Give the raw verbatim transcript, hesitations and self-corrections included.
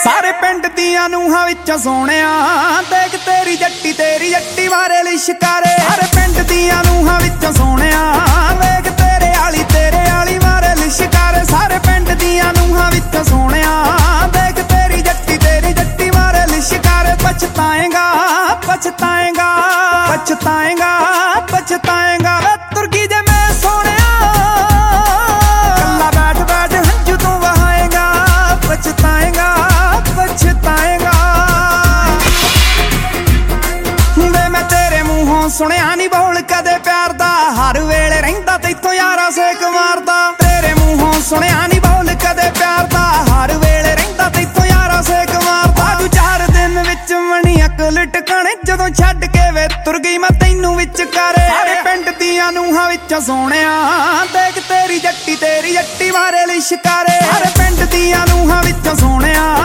ਸਾਰੇ ਪਿੰਡ ਦੀਆਂ ਨੂੰਹਾਂ ਵਿੱਚੋਂ ਸੋਹਣਿਆ ਦੇਖ ਤੇਰੀ ਜੱਟੀ ਤੇਰੀ ਜੱਟੀ ਮਾਰੇ ਲਿਸ਼ਕਾਰੇ। ਸਾਰੇ ਪਿੰਡ ਦੀਆਂ ਨੂੰਹਾਂ ਵਿੱਚੋਂ ਸੋਹਣਿਆ ਵੇਖ ਤੇਰੇ ਆਲੀ ਤੇਰੇ ਆਲੀ ਮਾਰੇ ਲਿਸ਼ਕਾਰੇ। ਸਾਰੇ ਪਿੰਡ ਦੀਆਂ ਨੂੰਹਾਂ ਵਿੱਚੋਂ ਸੋਹਣਿਆ ਦੇਖ ਤੇਰੀ ਜੱਟੀ ਤੇਰੀ ਜੱਟੀ ਮਾਰੇ ਲਿਸ਼ਕਾਰੇ। ਪਛਤਾਏਗਾ ਪਛਤਾਏਗਾ ਪਛਤਾਏਗਾ ਪਛਤਾਏਗਾ ਵੇ ਤੁਰਕੀ ਜੇ ਮੈਂ ਸੋਹਣਿਆ ਕੱਲਾ ਬੈਠ ਬੈਠ ਹੰਝੂ ਤੂੰ ਵਹਾਏਗਾ। ਪਛਤਾਏਗਾ ਪਛਤਾਏਗਾ ਵੇ ਮੈਂ ਤੇਰੇ ਮੂੰਹੋਂ ਸੁਣਿਆ ਨੀ ਬੋਲ ਕਦੇ ਪਿਆਰ ਦਾ ਹਰ ਵੇਲੇ ਰਹਿੰਦਾ ਤੈਥੋਂ ਯਾਰਾ ਸੇਕ ਮਾਰਦਾ। ਤੇਰੇ ਮੂੰਹੋਂ ਸੁਣਿਆ ਨੀ ਬੋਲ ਕਦੇ ਪਿਆਰ ਦਾ ਹਰ ਵੇਲੇ ਰਹਿੰਦਾ ਤੈਥੋਂ ਯਾਰਾ ਸੇਕ ਮਾਰਦਾ। ਤੂੰ ਚਾਰ ਦਿਨ ਵਿੱਚ ਮਣੀ ਅਕਲ ਟਿਕਾਣੇ ਜਦੋਂ ਛੱਡ ਕੇ ਵੇ ਤੁਰ ਗਈ ਮੈਂ ਤੈਨੂੰ ਵਿਚਕਾਰੇ। ਸਾਰੇ ਪਿੰਡ ਦੀਆਂ ਨੂੰਹਾਂ ਵਿੱਚੋਂ ਸੋਹਣਿਆ ਦੇਖ ਤੇਰੀ ਜੱਟੀ ਤੇਰੀ ਜੱਟੀ ਮਾਰੇ ਲਿਸ਼ਕਾਰੇ। ਸਾਰੇ ਪਿੰਡ ਦੀਆਂ ਨੂੰਹਾਂ ਵਿੱਚੋਂ ਸੋਹਣਿਆ